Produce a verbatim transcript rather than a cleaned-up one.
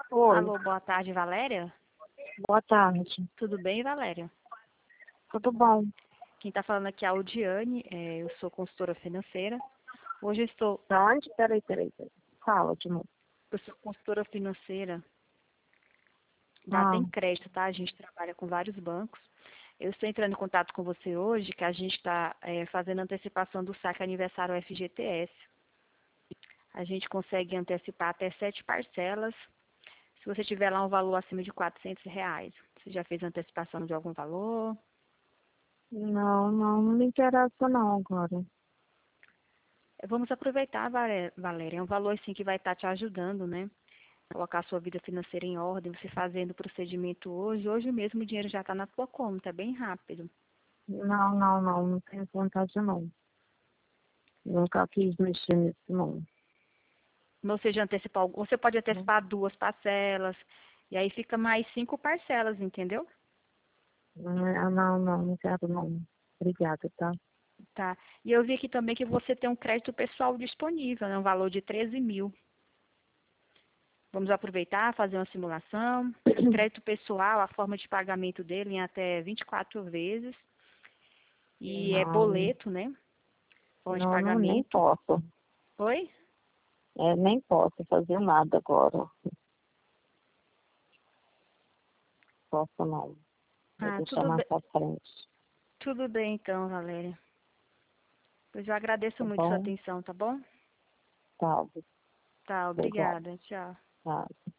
Oi, Alô, boa tarde, Valéria? boa tarde. Tudo bem, Valéria? Tudo bom? Quem está falando aqui é a Audiane, é, eu sou consultora financeira. Hoje eu estou, Da onde? Peraí, peraí, peraí. Fala de novo. eu sou consultora financeira da Ah, Tem Crédito, tá? A gente trabalha com vários bancos. Eu estou entrando em contato com você hoje, que a gente está é, fazendo antecipação do saque aniversário F G T S. A gente consegue antecipar até sete parcelas, se você tiver lá um valor acima de quatrocentos reais. Você já fez antecipação de algum valor? não, não, não me interessa não agora. Vamos aproveitar, Vale- Valéria. É um valor assim que vai estar te ajudando, né? Colocar a sua vida financeira em ordem, você fazendo o procedimento hoje. Hoje mesmo o dinheiro já está na tua conta, é bem rápido. Não, não, não, não tenho vontade não. Nunca quis mexer nisso não. Ou seja, antecipar, algum- você pode antecipar duas parcelas, e aí fica mais cinco parcelas, entendeu? Não, não, não, não quero não. Obrigada, tá? Tá. E eu vi aqui também que você tem um crédito pessoal disponível, né? Um valor de treze mil. Vamos aproveitar, fazer uma simulação. Esse crédito pessoal, a forma de pagamento dele em até vinte e quatro vezes. E é Não, boleto, né? Forma de não, não, nem pagamento. posso. Oi? É, nem posso fazer nada agora. Posso não. Vou Ah, deixar tudo mais bem, pra frente. tudo bem então, Valéria. Pois eu agradeço Tá muito sua bom? atenção, tá bom? Tá, Tá, obrigada. obrigada. Tchau. Tá.